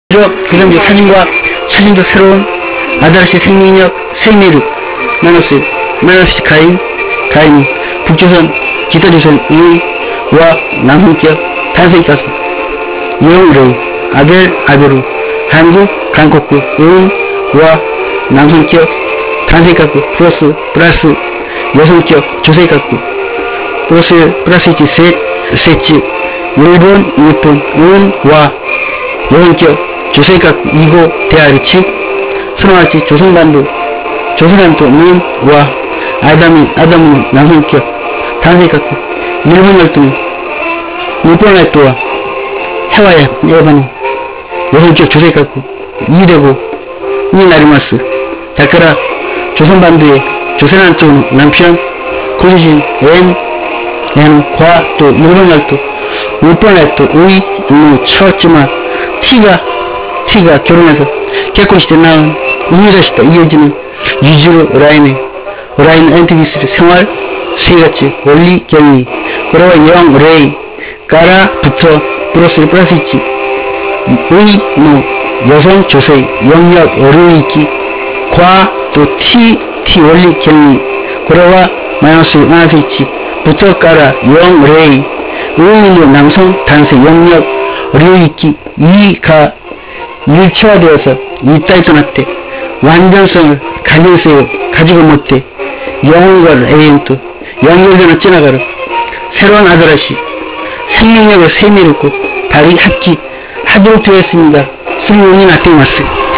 기성적 사진과 사진도 새로운 아다르시 생명력 생리를 마이너스 가인이 북조선 기타조선의 와 남성격 탄생가수 영으로 아베루 한국 한국구 의와 남성격 탄생가수 플러스 여성격 조세가수 플러스 셋지 일본 의와 여성격 조세가구 이고 대아르치 선호할지 조선반도 와 아담은 남성격 탄생가구 일본 활동와 해와야 일반은 여성격 조세가구 이되고 이나리마스 달까라 조선반도의 조선한쪽 남편 고수진 과 또 일본 활동 처었지만 티가 결혼해서 결혼시대 낳은 이해자시다 이어지는 유지로 라인 엔티비스의 생활 세가지 원리 경리 그러와 영 레이 까라부터 플러스 있지 여성 조세 영역 어려있기 과 또 티 원리 경리 그러와 마이너스 있지 부터 까라 영 레이 남성 단세 영역 어려있기 이가 일체화되어서 이따이토나때 완전성을 가지고 못해 영혼과를 에이엔또 연결되는 지나가라 새로운 아들아시 생명력을 세미롭고 발이 하도록 되었습니다. 수명이 나띵마스